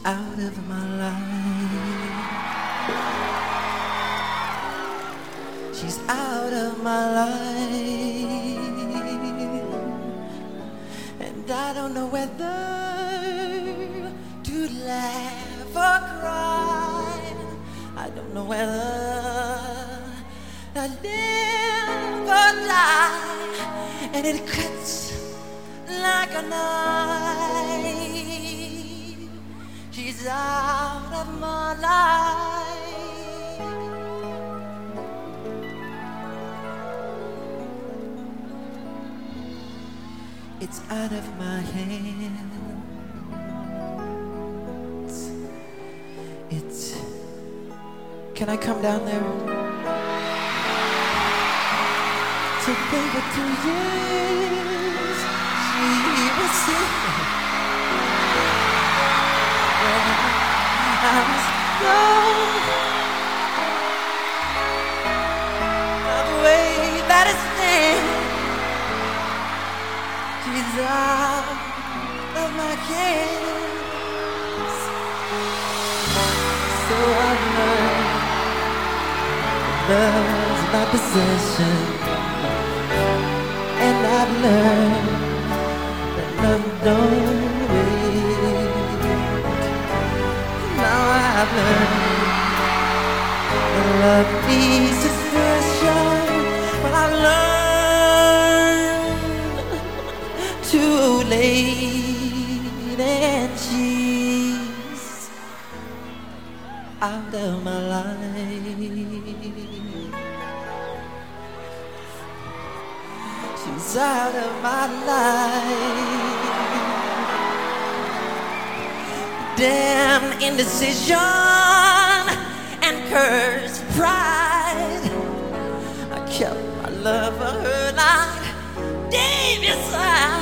out of my life. She's out of my life, and I don't know whether to laugh or cry. I don't know whether to live or die, and it cuts like a knife. She's out of my life. It's out of my hands. It's... Can I come down there? So baby, 2 years she was sick. I was gone. The way that it stands, she's out of my hands. So I've learned that love's not possession, and I've learned that love don't wait. Now I've learned that love needs expression, but I've learned too late, and she's out of my life. She's out of my life. Damn indecision and cursed pride. I kept my love for her like David's side.